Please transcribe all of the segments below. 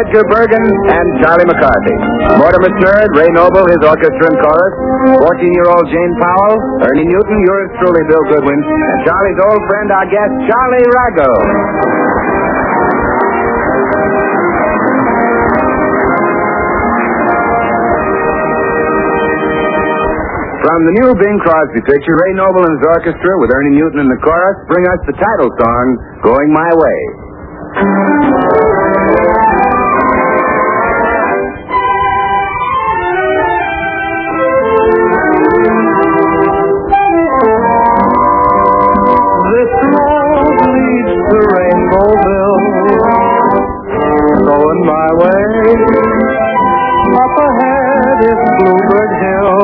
Oscar Bergen, and Charlie McCarthy. Mortimer Snerd, Ray Noble, his orchestra and chorus, 14-year-old Jane Powell, Ernie Newton, yours truly, Bill Goodwin, and Charlie's old friend, our guest, Charlie Rago. From the new Bing Crosby picture, Ray Noble and his orchestra, with Ernie Newton in the chorus, bring us the title song, Going My Way. This road leads to Rainbowville, going my way. Up ahead is Bluebird Hill,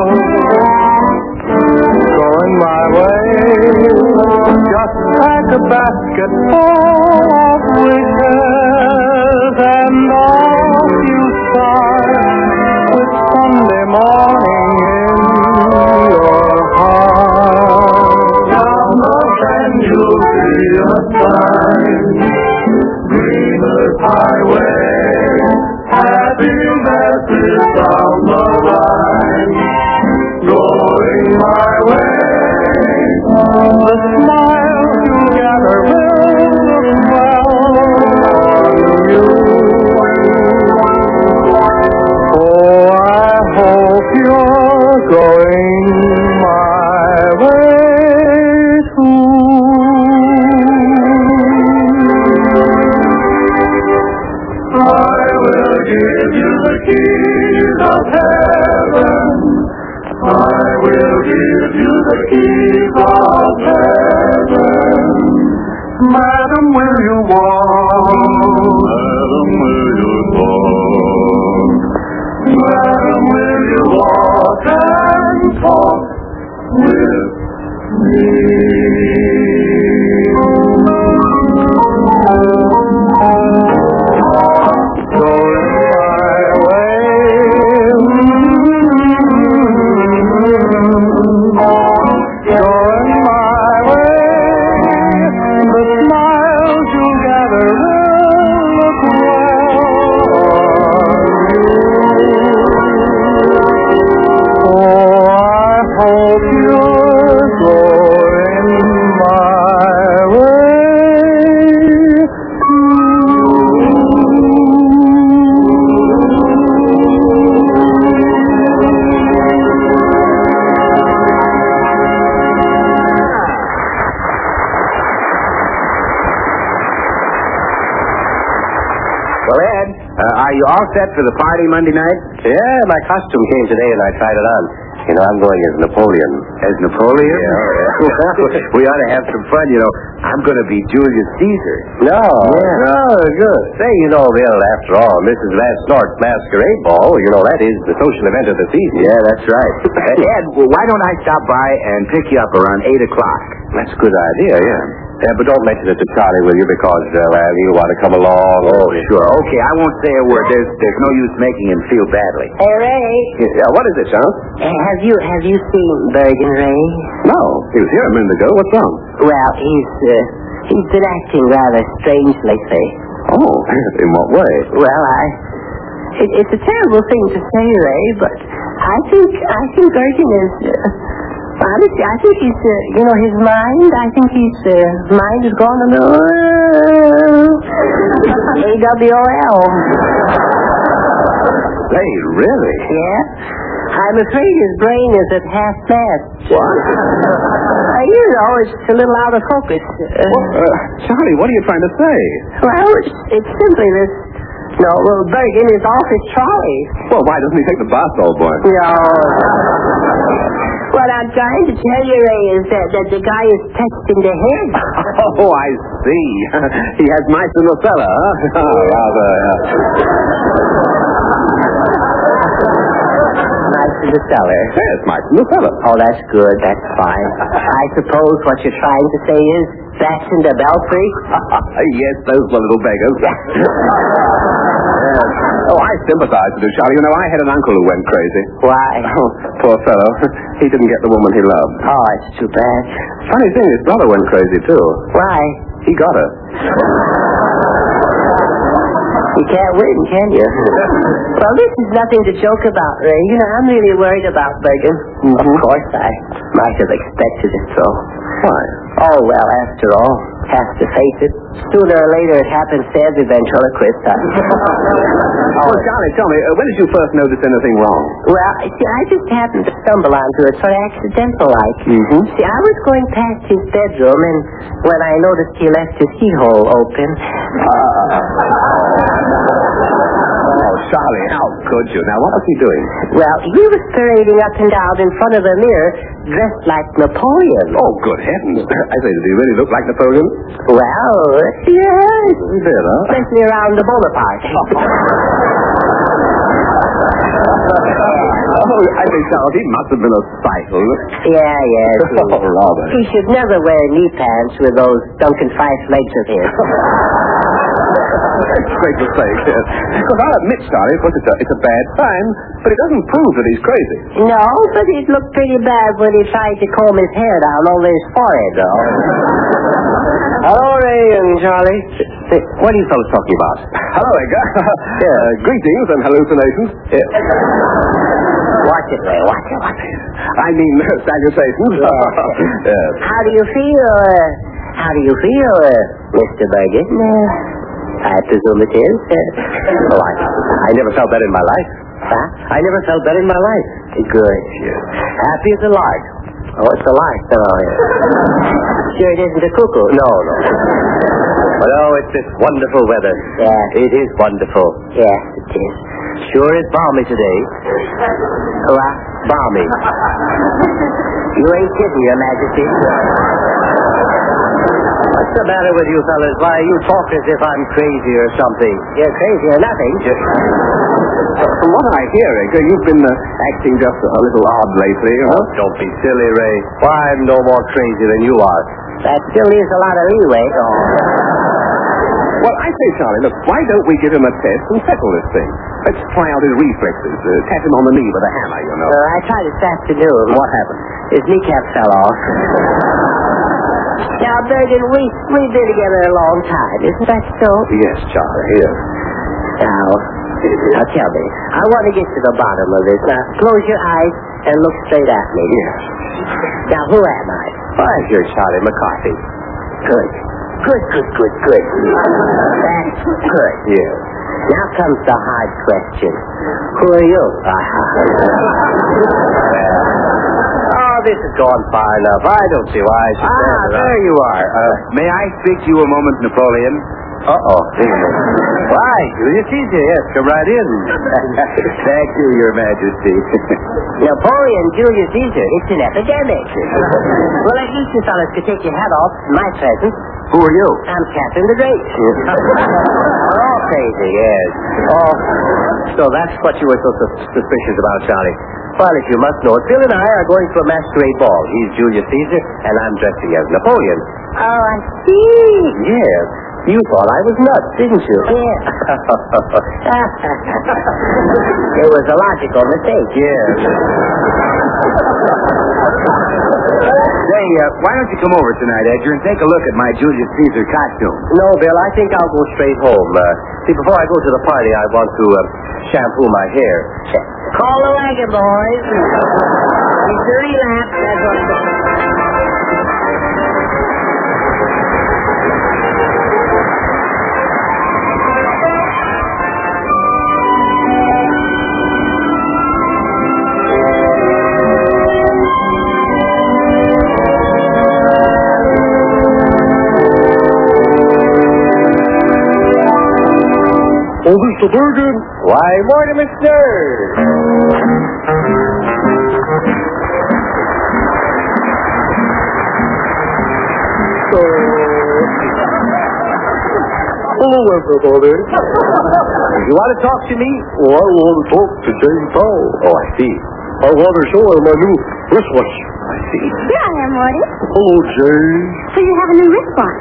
going my way. Just pack a basket full of wishes and off you start with Sunday morning in your heart. Down the bend you'll see a sign, Greenwood Highway, happiness is down the line, going my way. The smile together will look well on you. Oh, I hope you're going my way too. I will give you the keys of heaven. I will give you the keys of heaven. Madam, will you walk? Madam, will you walk? Madam, will you walk and talk with me? Are you all set for the party Monday night? Yeah, my costume came today and I tried it on. You know, I'm going as Napoleon. As Napoleon? Yeah. We ought to have some fun, you know. I'm going to be Julius Caesar. No. Yeah. No, good. Say, you know, Bill, after all, Mrs. Van Snort's masquerade ball, you know, that is the social event of the season. Yeah, that's right. Ed, why don't I stop by and pick you up around 8 o'clock? That's a good idea, yeah. Yeah, but don't mention it to Charlie, will you? Because, well, he'll want to come along. Oh, sure. Okay, I won't say a word. There's no use making him feel badly. Hey, Ray. Yeah, what is it, Sean? Have you seen Bergen, Ray? No. He was here a minute ago. What's wrong? Well, he's been acting rather strange lately. Oh, in what way? Well, it's a terrible thing to say, Ray, but I think Bergen is... honestly, I think he's, his mind, mind has gone a little... AWOL. Hey, really? Yeah? I'm afraid his brain is at half-mast. What? It's a little out of focus. Charlie, what are you trying to say? Well, it's simply this... No, well, Bergen is off his trolley. Well, why doesn't he take the bus, old boy? No. What I'm trying to tell you, Ray, is that the guy is touched in the head. Oh, I see. He has mice in the cellar, huh? Rather. Mice in the cellar. Yes, mice in the cellar. Oh, that's good. That's fine. I suppose what you're trying to say is bats in the belfry? Yes, those were little beggars. Oh, I sympathize with you, Charlie. You know, I had an uncle who went crazy. Why? Oh, poor fellow. He didn't get the woman he loved. Oh, it's too bad. Funny thing, his brother went crazy, too. Why? He got her. You can't win, can you? Well, this is nothing to joke about, Ray. You know, I'm really worried about Bergen. Mm-hmm. Of course, I might have expected it, so. Why? Oh, well, after all, have to face it. Sooner or later, it happens to every ventriloquist. Well, Charlie, tell me, when did you first notice anything wrong? Well, see, I just happened to stumble onto it, sort of accidental-like. Mm-hmm. See, I was going past his bedroom, and when I noticed he left his keyhole open... Oh, Charlie, how could you? Now, what was he doing? Well, he was parading up and down in front of a mirror, dressed like Napoleon. Oh, good heavens. I say, did he really look like Napoleon? Well, yes. Did, huh? Especially around the Bonaparte. Oh, I think, Charles, he must have been a cycle. Yeah. Oh, rather. He should never wear knee pants with those Duncan Fife legs of his. That's great to say, yes. Because I'll admit, Charlie, of course, it's a bad sign, but it doesn't prove that he's crazy. No, but it looked pretty bad when he tried to comb his hair down over his forehead, though. Hello, Ray and Charlie. Hey, what are you fellas talking about? Hello, Edgar. Greetings and hallucinations. Watch it, Ray, watch it. I mean, salutations. Yes. How do you feel, Mr. Bergen? I presume it is. Oh, I never felt that in my life. Huh? I never felt that in my life. Good. Yes. Happy as a lark. Oh, it's a lark. Oh, yeah. Sure it isn't a cuckoo? No. But it's this wonderful weather. Yeah. It is wonderful. Yes, it is. Sure is balmy today. What? Balmy. You ain't kidding, Your Majesty. What's the matter with you fellas? Why, you talk as if I'm crazy or something. You're crazy or nothing. From what I hear, Edgar, you've been acting just a little odd lately. Huh? Don't be silly, Ray. Why, I'm no more crazy than you are. That still leaves a lot of leeway. Well, I say, Charlie, look, why don't we give him a test and settle this thing? Let's try out his reflexes. Tap him on the knee with a hammer, you know. I tried this afternoon. What happened? His kneecap fell off. Now, Bergen, we've been together a long time. Isn't that so? Yes, Charlie, yes. Now, tell me. I want to get to the bottom of this. Now, close your eyes and look straight at me. Yes. Now, who am I? Why, you're Charlie McCarthy. Good. That's good. Yes. Now comes the hard question. Who are you? Oh, this has gone far enough. I don't see why I should stand around. There you are. May I speak to you a moment, Napoleon? Uh-oh. Why, Julius Caesar, yes, come right in. Thank you, Your Majesty. Napoleon Julius Caesar. It's an epidemic. Well, at least you fellas could take your hat off in my presence. Who are you? I'm Catherine the Great. We're all crazy, yes. Oh, so that's what you were so suspicious about, Charlie. Well, if you must know it, Bill and I are going to a masquerade ball. He's Julius Caesar, and I'm dressing as Napoleon. Oh, I see. Yes. You thought I was nuts, didn't you? Yeah. It was a logical mistake. Yes. Say, why don't you come over tonight, Edgar, and take a look at my Julius Caesar costume? No, Bill, I think I'll go straight home. See, before I go to the party, I want to shampoo my hair. Call the wagon, boys. He's 30 laps. That's what it is. Oh, Mr. Bergen. Why, Mortimer Stern. Hello, everybody. You want to talk to me? Oh, I want to talk to Jane Powell. Oh, I see. I want to show her my new wristwatch. I see. Here I am, Morty. Hello, Jane. So you have a new wristwatch.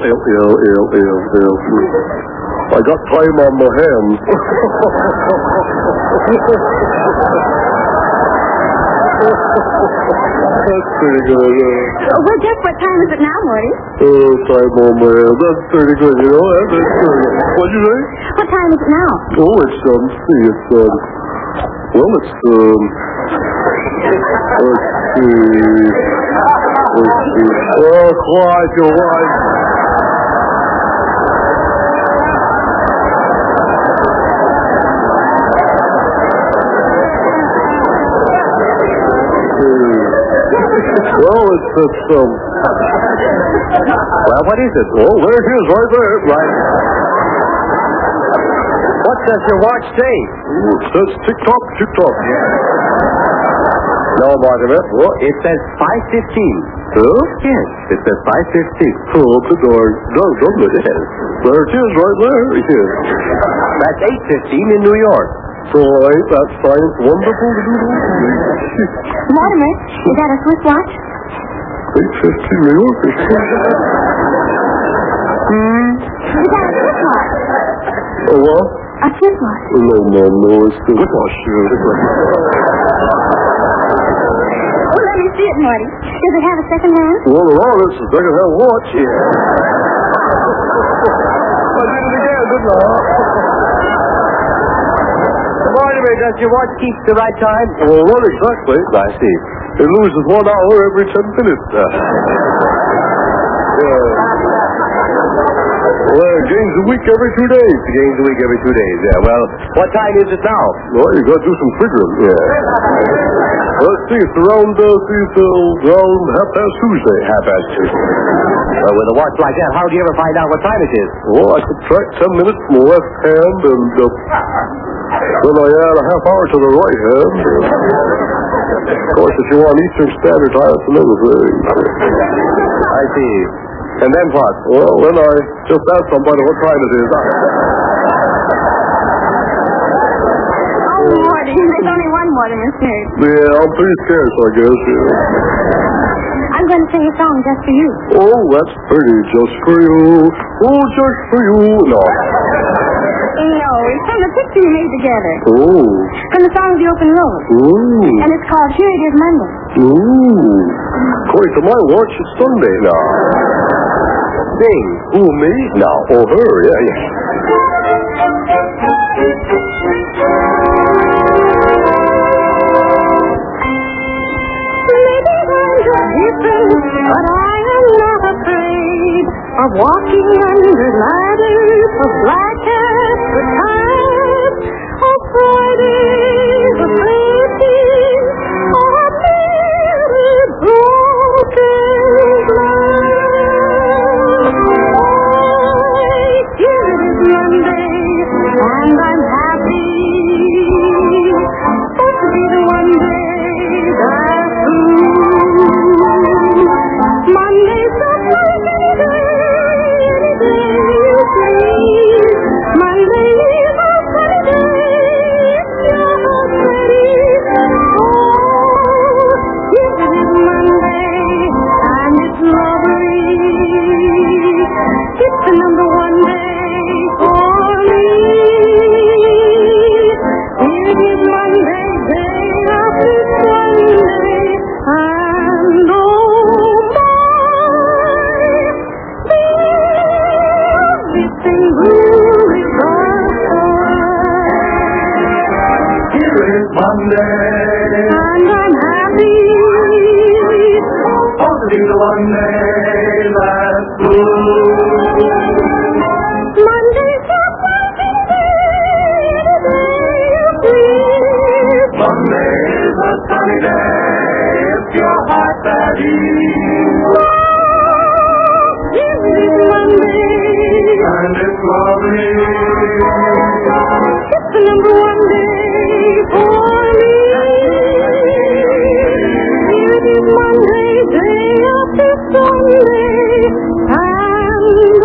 I got time on my hands. That's pretty good, Well, just what time is it now, Morty? Oh, time, oh, man. That's pretty good, you know. That's pretty good. What'd you say? What time is it now? Oh, it's, see, it's, well, it's, let's see. Oh, quiet, you're right. Well, it's, Well, what is it? oh, there it is, right there. Right. What does your watch say? Ooh, it says tick-tock, tick-tock. No, Mortimer. Oh, it says 5:15. Huh? Yes, it says 5:15. Oh, the door. Doesn't it? Yes. There it is, right there. Yes. That's 8:15 in New York. So, ain't that science wonderful to do? Mortimer, is that a Swiss watch? 8:15 New York. Is that a Swiss watch? Oh, what? A Swiss watch. No, it's the watch. Oh, let me see it, Morty. Does it have a second hand? Well, it's a second-hand watch. Yeah. I did it again, didn't I? Mortimer, does your watch keep the right time? Well, not exactly. I see. It loses 1 hour every 10 minutes. Well, it gains a week every 2 days. It gains a week every 2 days, yeah. Well, what time is it now? Well, you got to do some figuring. Yeah. Let's see, it's around, around half-past Tuesday. Half-past 2. Well, with a watch like that, how do you ever find out what time it is? Well, I subtract 10 minutes from the left hand, and then I add a half hour to the right hand. Of course, if you want Eastern Standard Time, it's another thing. I see. And then what? Well, then I just ask somebody what time it is. Oh, Morty, there's only one Mortimer Snurd. Yeah, I'm pretty scarce, I guess. Yeah. I'm going to sing a song just for you. Oh, that's pretty. Just for you. Oh, just for you. No. No, it's from the picture you made together. Oh. From the song The Open Road. Ooh. And it's called Here It Is Monday. Ooh. According to my watch, it's Sunday now. Sing. Who, me? No. Oh, her, yeah. But I am not afraid of walking under ladders of black cats for time, of Fridays of waiting, or merely broken glass. Here it is Monday, and I'm happy. Supposed to be the one day that's blue. Monday's a pleasant day, any day you please. Monday is a sunny day, if you're not ready. Oh, yes, it is Monday, and it's lovely. It's the number one day for me. Here it is Monday, day after Sunday, and oh, Monday. And I'm happy. Supposed to be the one day that's blue. Monday's a pleasant day, any day you please. Monday's a sunny day, if your heart's at ease. Here it is Monday, And it's lovely. it's the number one day for me. Here it is Monday, day after Sunday, and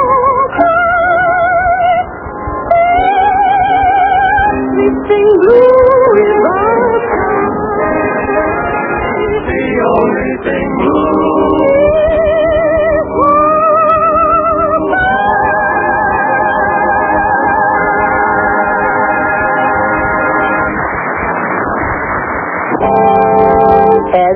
everything blue is outside. The only thing blue.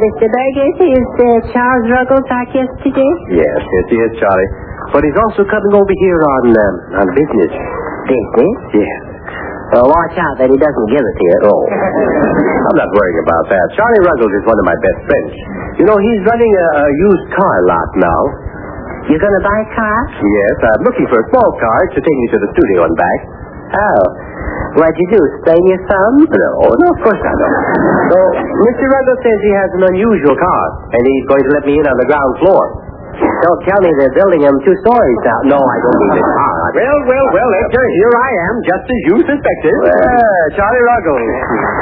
Mr. Burgess, is Charles Ruggles our guest today? Yes, he is, Charlie. But he's also coming over here on business. Business? Yes. Watch out that he doesn't give it to you. Oh. I'm not worrying about that. Charlie Ruggles is one of my best friends. You know, he's running a used car lot now. You gonna buy a car? Yes, I'm looking for a small car to take me to the studio and back. Oh. What'd you do, sprain your thumb? No, of course not. No. So, Mr. Ruggles says he has an unusual car, and he's going to let me in on the ground floor. Don't tell me they're building them 2 stories now. No, I don't mean this car. Well, Edgar, here I am, just as you suspected. Charlie Ruggles.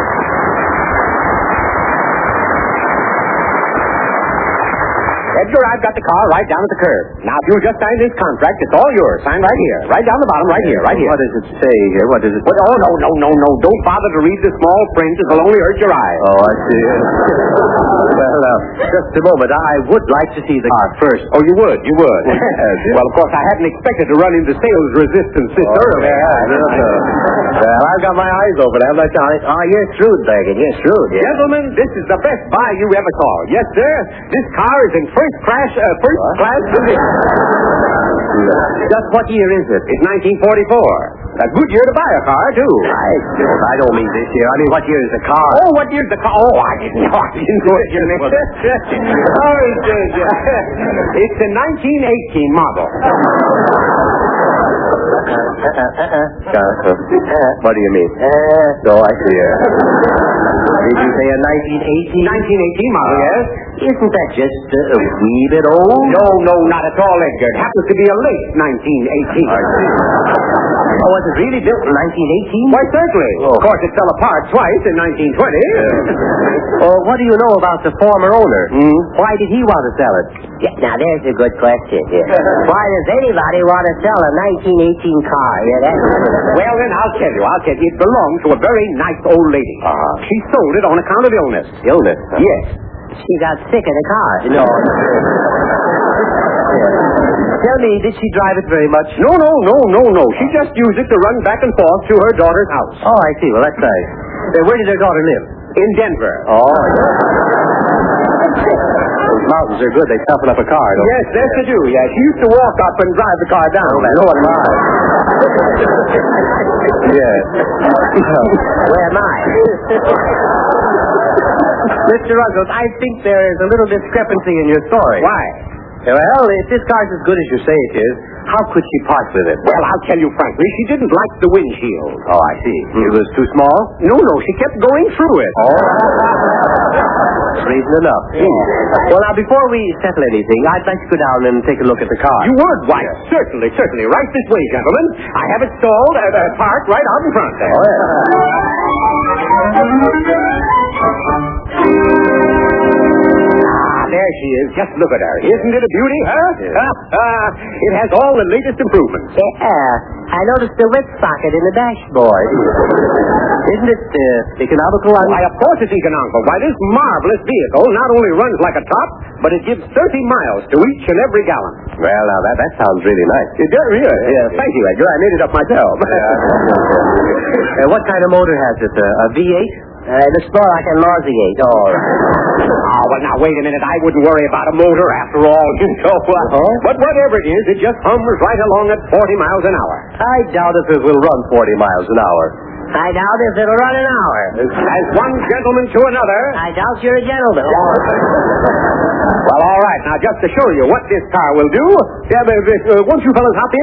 Edgar, I've got the car right down at the curb. Now, if you'll just sign this contract, it's all yours. Sign right here. Right down the bottom, right here. What does it say here? What does it say? Oh, no. Don't bother to read the small print. It'll only hurt your eyes. Oh, I see. Well, just a moment. I would like to see the car first. Oh, you would? Well, of course, I hadn't expected to run into sales resistance this early. Well, I've got my eyes open, haven't I, Charlie? Oh, you're shrewd, Burgess. You're shrewd. Yeah. Gentlemen, this is the best buy you ever saw. Yes, sir. This car is in first class condition. Just what year is it? It's 1944. A good year to buy a car, too. I don't mean this year. I mean, what year is the car? Oh, what year's the car? Oh, I didn't know what you meant. Sorry, it's a 1918 model. What do you mean? No, I see. Did you say a 1918? 1918 model, yes. Isn't that just a wee bit old? No, not at all, Edgar. It happens to be a late 1918. I see. Oh, was it really built in 1918? Why, certainly. Oh. Of course, it fell apart twice in 1920. What do you know about the former owner? Why did he want to sell it? Yeah, now, there's a good question. Yeah. Why does anybody want to sell a 1918 car? Yeah, Well, then, I'll tell you. It belonged to a very nice old lady. She sold it on account of illness. Illness? Yes. She got sick of the car. No. Tell me, did she drive it very much? No. She just used it to run back and forth to her daughter's house. Oh, I see. Well, that's nice. Where did her daughter live? In Denver. Oh. Those mountains are good. They toughen up a car, don't Yes, they do. Yeah, she used to walk up and drive the car down. No, am I? Yes. Where am I? Mr. Ruggles, I think there is a little discrepancy in your story. Why? Well, if this car's as good as you say it is, how could she part with it? Well, I'll tell you frankly, she didn't like the windshield. Oh, I see. It was too small? No, she kept going through it. Reason enough. Well, now, before we settle anything, I'd like to go down and take a look at the car. You would? Why, certainly. Right this way, gentlemen. I have it stalled, parked right out in front there. There she is. Just look at her. Isn't it a beauty, huh? Yeah. It has all the latest improvements. Yeah. I noticed the whip socket in the dashboard. Isn't it economical? Why, of course it's economical. Why, this marvelous vehicle not only runs like a top, but it gives 30 miles to each and every gallon. Well, now, that sounds really nice. It does, really? Yeah. Thank you, Edgar. I made it up myself. What kind of motor has it? A V8? It looks more like a nauseate. Oh, well, now, wait a minute. I wouldn't worry about a motor after all, you know. But whatever it is, it just hums right along at 40 miles an hour. I doubt if it will run 40 miles an hour. I doubt if it'll run an hour. As one gentleman to another. I doubt you're a gentleman. Well, all right. Now, just to show you what this car will do, won't you fellas hop in?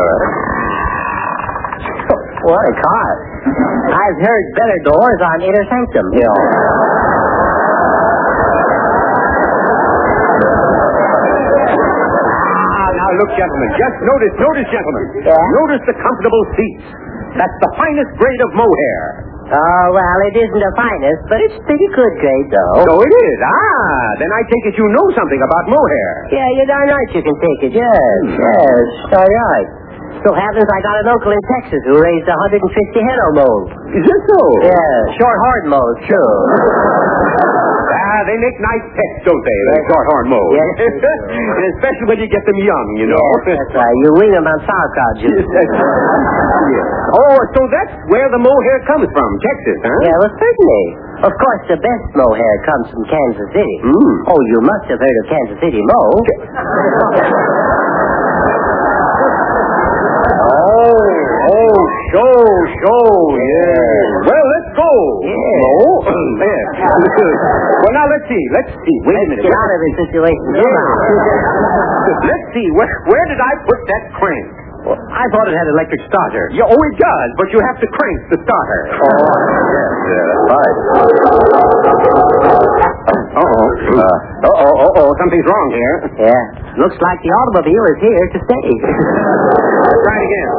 What a car. I've heard better doors on Inner Sanctum. Now, look, gentlemen. Just notice, gentlemen. Yeah? Notice the comfortable seats. That's the finest grade of mohair. Oh, well, it isn't the finest, but it's pretty good grade, though. So it is. Then I take it you know something about mohair. Yeah, you're darn right you can take it. Yes, darn right. So happens I got an uncle in Texas who raised 150 Henno moles. Is that so? Yeah, short-horn moles, too. They make nice pets, don't they? The short-horn moles. Yes. And especially when you get them young, you know. Yes, that's right. You wing them on sauerkraut juice. Yes. Oh, so that's where the mohair comes from, Texas, huh? Yeah, well, certainly. Of course, the best mohair comes from Kansas City. Oh, you must have heard of Kansas City Mo. Yeah. Well, let's go. Yeah. Mo. Yes. Well, now, let's see. Wait a minute. Get out of this situation. Let's see. Where did I put that crank? Well, I thought it had electric starter. Yeah, oh, it does, but you have to crank the starter. Oh, yes. That's right. Something's wrong here. Yeah. Looks like the automobile is here to stay. Try it again.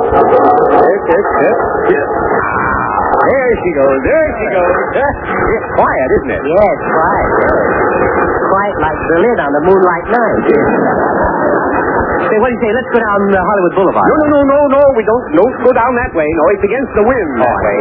There she goes. It's quiet, isn't it? Yes, quiet. Quiet like Berlin on a moonlight night. Say, what do you say? Let's go down Hollywood Boulevard. No. We don't go down that way. No, it's against the wind that way.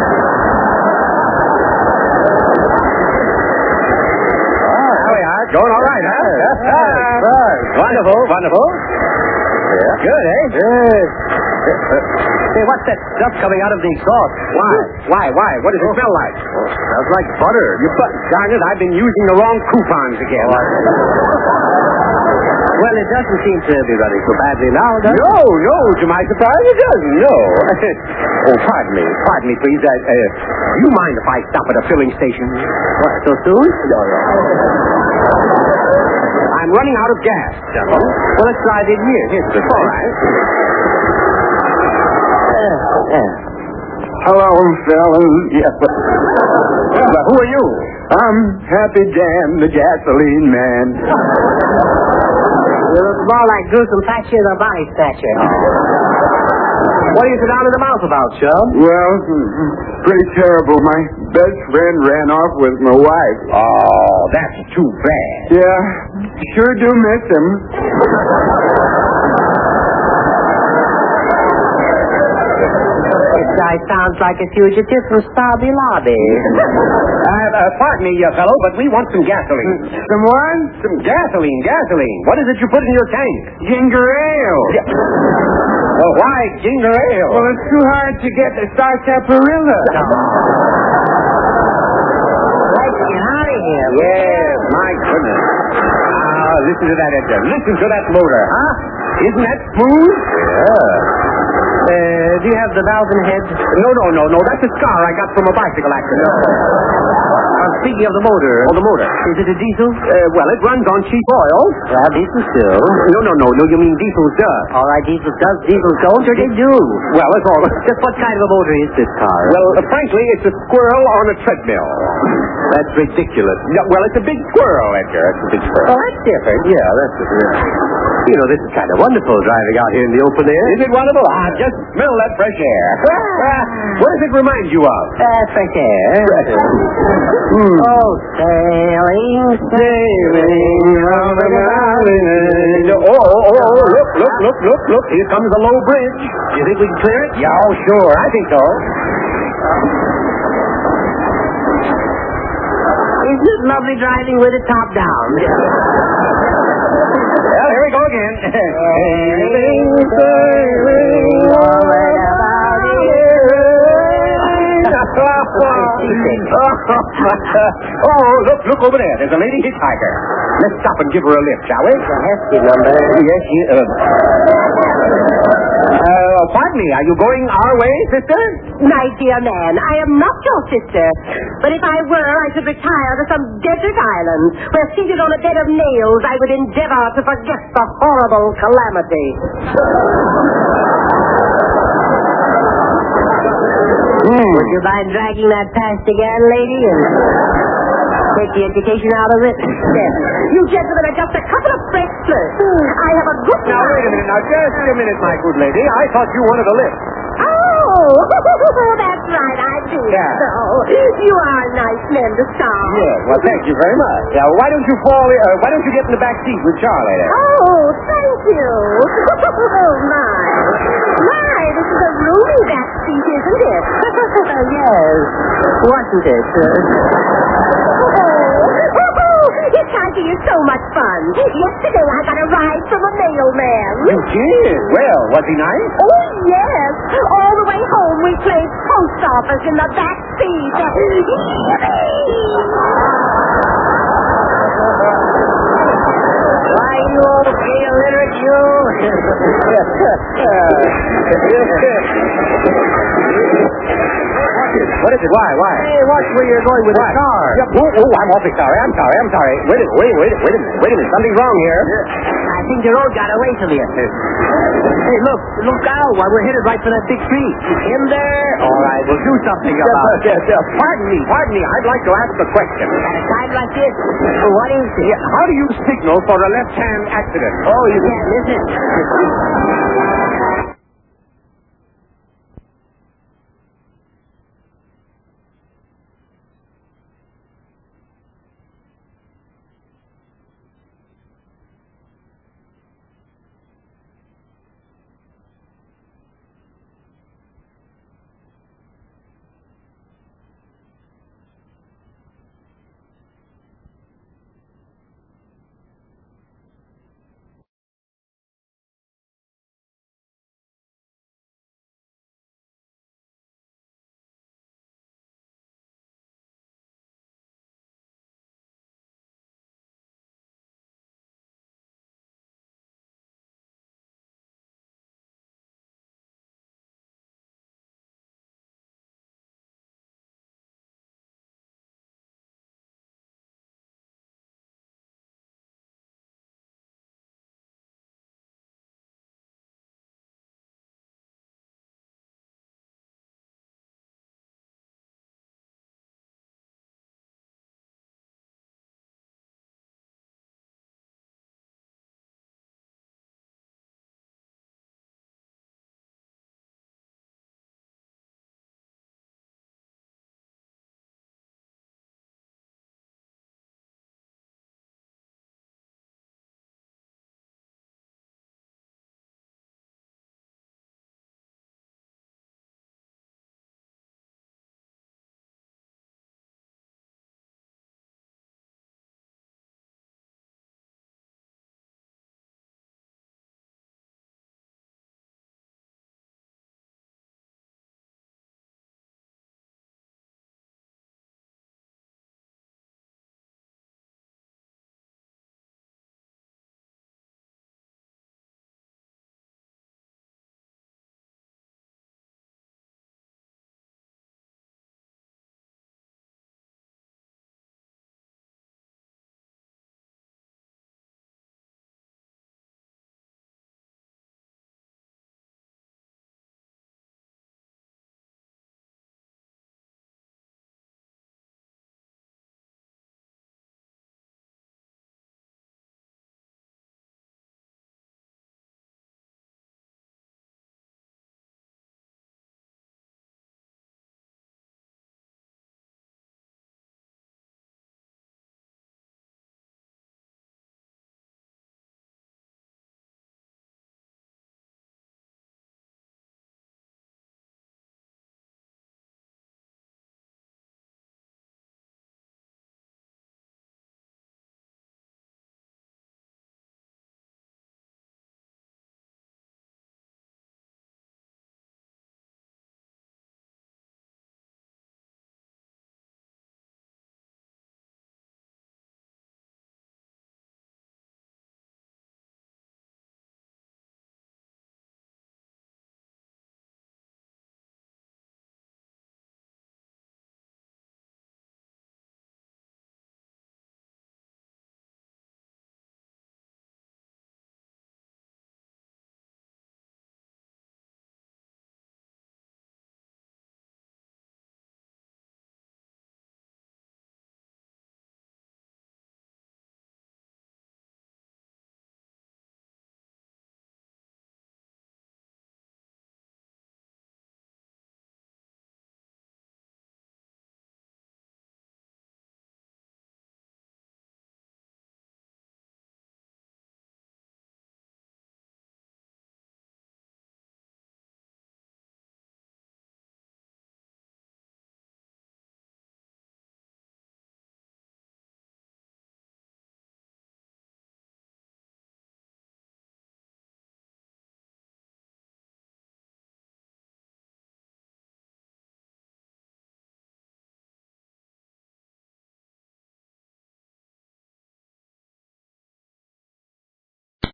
There we are. Going all right, huh? Wonderful. Yeah. Good, eh? Good. Say, what's that stuff coming out of the exhaust? Why? What does it smell like? Smells like butter. Darn it, I've been using the wrong coupons again. Well, it doesn't seem to be running so badly now, does it? No, to my surprise, it doesn't, no. Pardon me, please. Do you mind if I stop at a filling station? What, so soon? No. I'm running out of gas, gentlemen. Well, let's drive in here. Here's the All right. Hello, fellas. Yes, but who are you? I'm Happy Dan, the gasoline man. You look more like Gruesome Thatcher than Body Snatcher. What are you so down in the mouth about, chum? Well, pretty terrible. My best friend ran off with my wife. Oh, that's too bad. Yeah, sure do miss him. This guy sounds like a fugitive from Starby Lobby. Pardon me, fellow, but we want some gasoline. Some what? Some gasoline. What is it you put in your tank? Ginger ale. Well, why ginger ale? Well, it's too hard to get the sarsaparilla. Let's get out of here. Yes, my goodness. Listen to that engine. Listen to that motor, huh? Isn't that smooth? Yeah. Do you have the valve and head? No. That's a scar I got from a bicycle accident. Speaking of the motor. Oh, the motor. Is it a diesel? Well, it runs on cheap oil. Well, diesel still. No. You mean diesel does. All right, diesel does. Diesel don't, or they do? Well, that's all. Just what kind of a motor is this car? Well, frankly, it's a squirrel on a treadmill. That's ridiculous. Yeah, well, it's a big squirrel, Edgar. It's a big squirrel. Oh, that's different. Yeah, that's different. You know, this is kind of wonderful driving out here in the open air. Is it wonderful? Just smell that fresh air. What does it remind you of? Fresh air. Oh, sailing over the valley. Look. Here comes a low bridge. You think we can clear it? Yeah, oh, sure. I think so. Isn't it lovely driving with the top down? Well, here we go again. Look over there. There's a lady hitchhiker. Let's stop and give her a lift, shall we? It's a hefty number. Yes, pardon me. Are you going our way, sister? My dear man, I am not your sister. But if I were, I should retire to some desert island where, seated on a bed of nails, I would endeavor to forget the horrible calamity. Would you mind dragging that past again, lady, and take the education out of it? Yes. You gentlemen are just a couple of fresh flirts. I have a good Now, wait a minute. Now, just a minute, my good lady. I thought you wanted a lift. Oh, that's right, I do. Yeah. So, you are nice men to start. Yes, well, thank you very much. Now, why don't you get in the back seat with Charlie there? Oh, thank you. Oh, my, this is a roomy back seat, isn't it? Yes. Wasn't it? Hitchhiking is so much fun. Yesterday I got a ride from a mailman. You did? Well, was he nice? Oh, yes. All the way home we we played post office in the back seat. Why, you old gay illiterate, you? What is it? Why? Hey, watch where you're going with the car. Yeah, I'm awfully sorry. I'm sorry. Wait a minute. Something's wrong here. I think the road got away from you. Hey, look out while we're headed right for that big tree. In there? All right, we'll do something about it. Pardon me. I'd like to ask a question. At a time like this, what is it? How do you signal for a left-hand accident? Oh, you can't miss it.